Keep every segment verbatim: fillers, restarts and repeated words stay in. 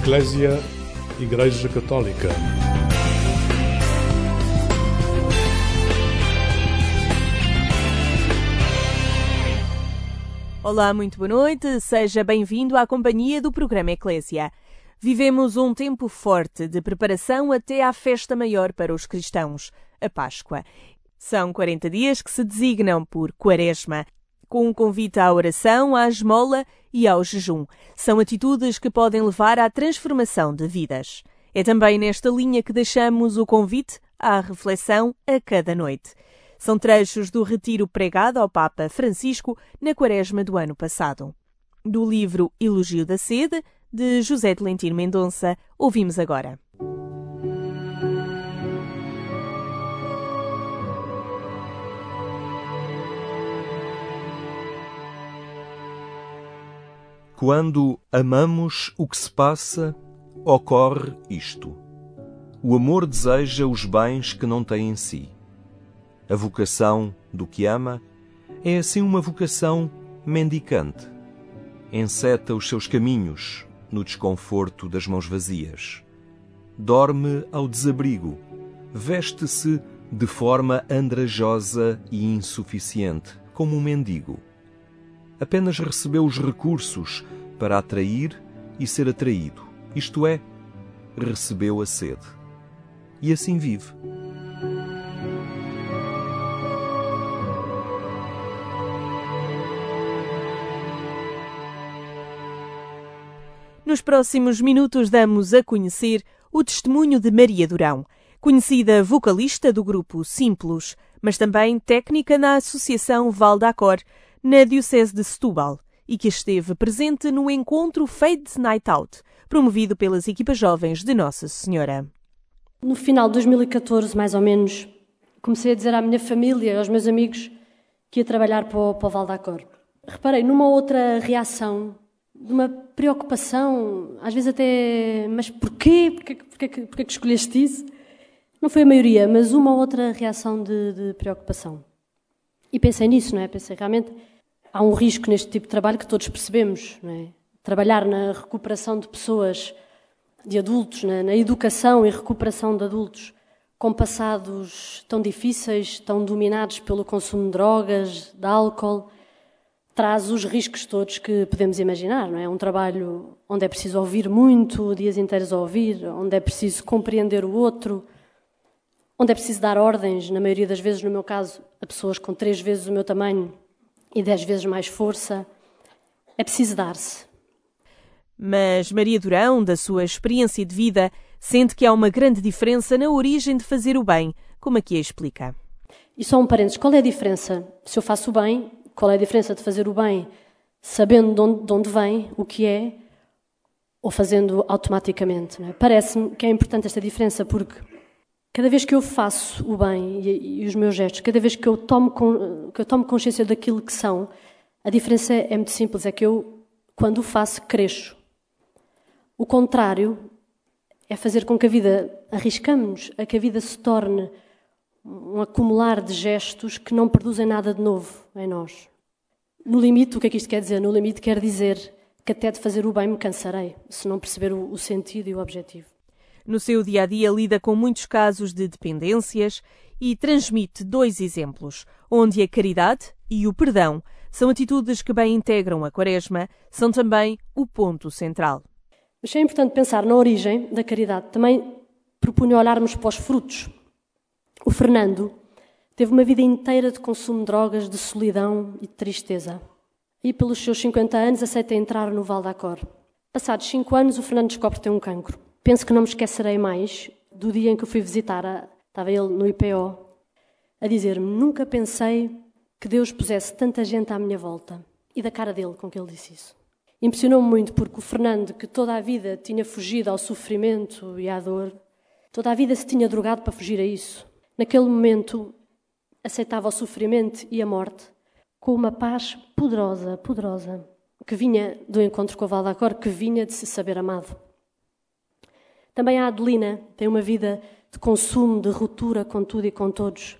Eclésia, Igreja Católica. Olá, muito boa noite, seja bem-vindo à companhia do programa Eclésia. Vivemos um tempo forte de preparação até à festa maior para os cristãos, a Páscoa. São quarenta dias que se designam por Quaresma, com um convite à oração, à esmola e ao jejum. São atitudes que podem levar à transformação de vidas. É também nesta linha que deixamos o convite à reflexão a cada noite. São trechos do retiro pregado ao Papa Francisco na Quaresma do ano passado. Do livro Elogio da Sede, de José Tolentino Mendonça, ouvimos agora. Quando amamos o que se passa, ocorre isto. O amor deseja os bens que não tem em si. A vocação do que ama é assim uma vocação mendicante. Enceta os seus caminhos no desconforto das mãos vazias. Dorme ao desabrigo. Veste-se de forma andrajosa e insuficiente, como um mendigo. Apenas recebeu os recursos para atrair e ser atraído. Isto é, recebeu a sede. E assim vive. Nos próximos minutos damos a conhecer o testemunho de Maria Durão, conhecida vocalista do grupo Simplos, mas também técnica na Associação Val d'Acor, na Diocese de Setúbal, e que esteve presente no encontro Fade Night Out, promovido pelas equipas jovens de Nossa Senhora. No final de dois mil e catorze, mais ou menos, comecei a dizer à minha família e aos meus amigos que ia trabalhar para o, para o Val d'Acor. Reparei numa outra reação, de uma preocupação, às vezes até, mas porquê? Porquê, porquê, porquê, porquê que escolheste isso? Não foi a maioria, mas uma outra reação de, de preocupação. E pensei nisso, não é? Pensei realmente, há um risco neste tipo de trabalho que todos percebemos, não é? Trabalhar na recuperação de pessoas, de adultos, na, na educação e recuperação de adultos com passados tão difíceis, tão dominados pelo consumo de drogas, de álcool, traz os riscos todos que podemos imaginar, não é? Um trabalho onde é preciso ouvir muito, dias inteiros a ouvir, onde é preciso compreender o outro, onde é preciso dar ordens, na maioria das vezes, no meu caso, a pessoas com três vezes o meu tamanho e dez vezes mais força. É preciso dar-se. Mas Maria Durão, da sua experiência de vida, sente que há uma grande diferença na origem de fazer o bem, como aqui a explica. E só um parênteses, qual é a diferença? Se eu faço o bem, qual é a diferença de fazer o bem sabendo de onde, de onde vem, o que é, ou fazendo automaticamente? Não é? Parece-me que é importante esta diferença, porque cada vez que eu faço o bem e, e os meus gestos, cada vez que eu, tomo, que eu tomo consciência daquilo que são, a diferença é muito simples, é que eu, quando o faço, cresço. O contrário é fazer com que a vida, arriscamos a que a vida se torne um acumular de gestos que não produzem nada de novo em nós. No limite, o que é que isto quer dizer? No limite quer dizer que até de fazer o bem me cansarei, se não perceber o, o sentido e o objetivo. No seu dia-a-dia lida com muitos casos de dependências e transmite dois exemplos, onde a caridade e o perdão são atitudes que bem integram a Quaresma, são também o ponto central. Achei importante pensar na origem da caridade. Também propunha olharmos para os frutos. O Fernando teve uma vida inteira de consumo de drogas, de solidão e de tristeza. E pelos seus cinquenta anos aceita entrar no Val d'Acor. Passados cinco anos, o Fernando descobre que tem um cancro. Penso que não me esquecerei mais do dia em que o fui visitar. A, estava ele no I P O, a dizer-me, nunca pensei que Deus pusesse tanta gente à minha volta. E da cara dele com que ele disse isso. Impressionou-me muito porque o Fernando, que toda a vida tinha fugido ao sofrimento e à dor, toda a vida se tinha drogado para fugir a isso. Naquele momento, aceitava o sofrimento e a morte com uma paz poderosa, poderosa, que vinha do encontro com o Val d'Acor, que vinha de se saber amado. Também a Adelina tem uma vida de consumo, de ruptura com tudo e com todos.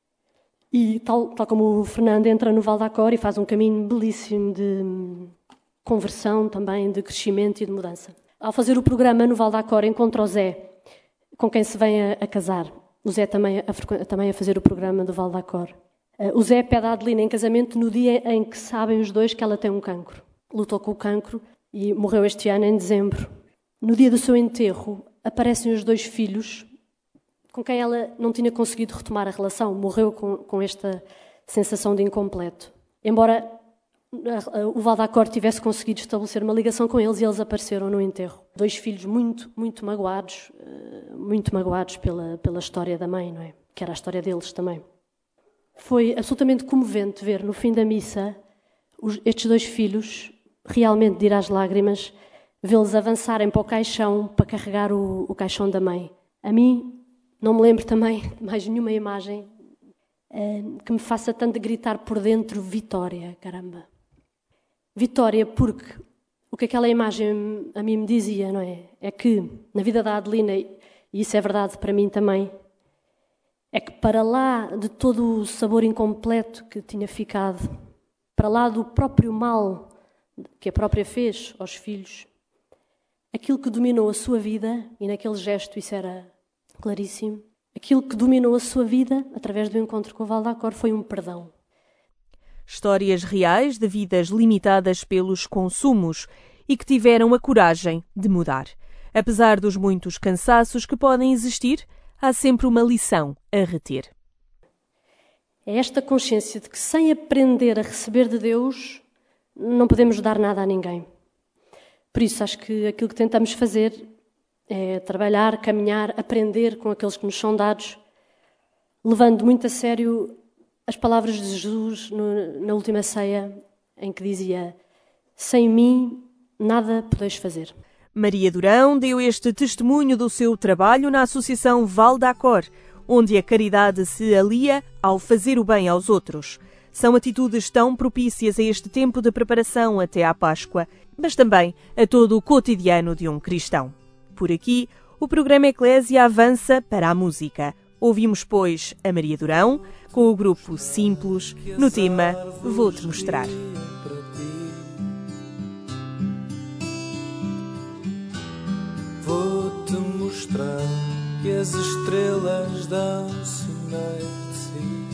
E tal, tal como o Fernando entra no Val d'Acor e faz um caminho belíssimo de conversão também, de crescimento e de mudança. Ao fazer o programa no Val d'Acor, encontra o Zé, com quem se vem a, a casar. O Zé também a, também a fazer o programa do Val d'Acor. O Zé pede a Adelina em casamento no dia em que sabem os dois que ela tem um cancro. Lutou com o cancro e morreu este ano, em dezembro. No dia do seu enterro, aparecem os dois filhos com quem ela não tinha conseguido retomar a relação. Morreu com, com esta sensação de incompleto. Embora o Val d'Acor tivesse conseguido estabelecer uma ligação com eles, e eles apareceram no enterro. Dois filhos muito, muito magoados, muito magoados pela, pela história da mãe, não é? Que era a história deles também. Foi absolutamente comovente ver no fim da missa os, estes dois filhos, realmente de ir às lágrimas, vê-los avançarem para o caixão para carregar o, o caixão da mãe. A mim não me lembro também de mais nenhuma imagem eh, que me faça tanto gritar por dentro vitória, caramba. Vitória porque o que aquela imagem a mim me dizia, não é? É que na vida da Adelina, e isso é verdade para mim também, é que para lá de todo o sabor incompleto que tinha ficado, para lá do próprio mal que a própria fez aos filhos, aquilo que dominou a sua vida, e naquele gesto isso era claríssimo, aquilo que dominou a sua vida, através do encontro com o Val d'Acor, foi um perdão. Histórias reais de vidas limitadas pelos consumos e que tiveram a coragem de mudar. Apesar dos muitos cansaços que podem existir, há sempre uma lição a reter. É esta consciência de que sem aprender a receber de Deus, não podemos dar nada a ninguém. Por isso, acho que aquilo que tentamos fazer é trabalhar, caminhar, aprender com aqueles que nos são dados, levando muito a sério as palavras de Jesus no, na última ceia, em que dizia: sem mim nada podeis fazer. Maria Durão deu este testemunho do seu trabalho na Associação Val d'Acor, onde a caridade se alia ao fazer o bem aos outros. São atitudes tão propícias a este tempo de preparação até à Páscoa, mas também a todo o cotidiano de um cristão. Por aqui, o programa Eclésia avança para a música. Ouvimos, pois, a Maria Durão, com o grupo Simples, no tema Vou-te Mostrar. Vou-te mostrar que as estrelas dão sinais de si.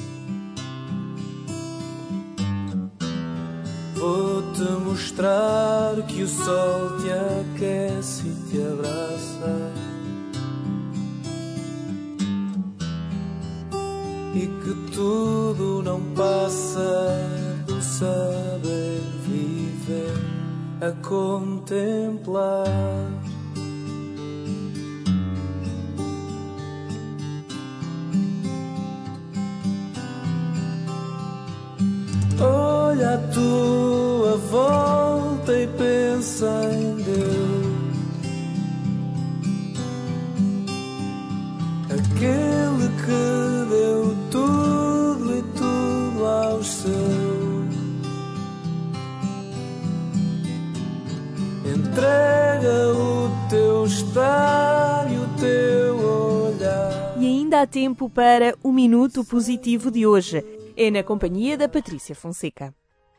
Vou-te mostrar que o sol te aquece e te abraça, e que tudo não passa do saber viver a contemplar. Olha a tua volta e pensa em Deus, aquele que deu tudo e tudo aos seus. Entrega o teu estar e o teu olhar. E ainda há tempo para o Minuto Positivo de hoje. É na companhia da Patrícia Fonseca.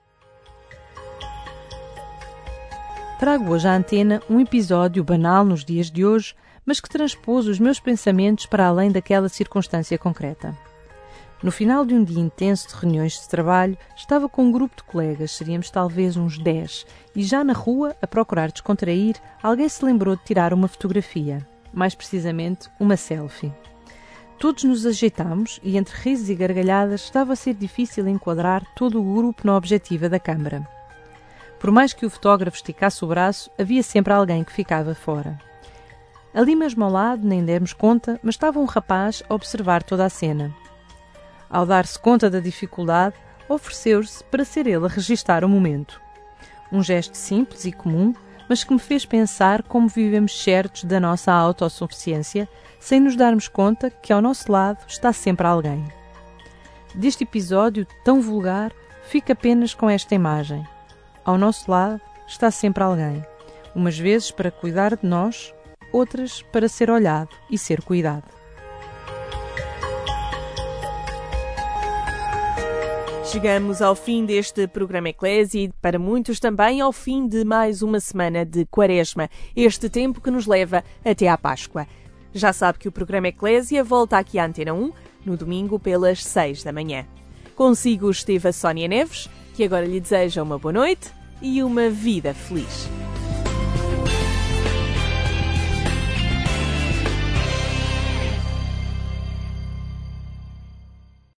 Trago hoje à antena um episódio banal nos dias de hoje, mas que transpôs os meus pensamentos para além daquela circunstância concreta. No final de um dia intenso de reuniões de trabalho, estava com um grupo de colegas, seríamos talvez uns dez, e já na rua, a procurar descontrair, alguém se lembrou de tirar uma fotografia, mais precisamente uma selfie. Todos nos agitámos e, entre risos e gargalhadas, estava a ser difícil enquadrar todo o grupo na objetiva da câmara. Por mais que o fotógrafo esticasse o braço, havia sempre alguém que ficava fora. Ali mesmo ao lado, nem demos conta, mas estava um rapaz a observar toda a cena. Ao dar-se conta da dificuldade, ofereceu-se para ser ele a registar o momento. Um gesto simples e comum, mas que me fez pensar como vivemos certos da nossa autossuficiência, sem nos darmos conta que ao nosso lado está sempre alguém. Deste episódio tão vulgar, fica apenas com esta imagem. Ao nosso lado está sempre alguém, umas vezes para cuidar de nós, outras para ser olhado e ser cuidado. Chegamos ao fim deste programa Eclésia e, para muitos também, ao fim de mais uma semana de Quaresma, este tempo que nos leva até à Páscoa. Já sabe que o programa Eclésia volta aqui à Antena um, no domingo pelas seis da manhã. Consigo esteve a Sónia Neves, que agora lhe deseja uma boa noite e uma vida feliz.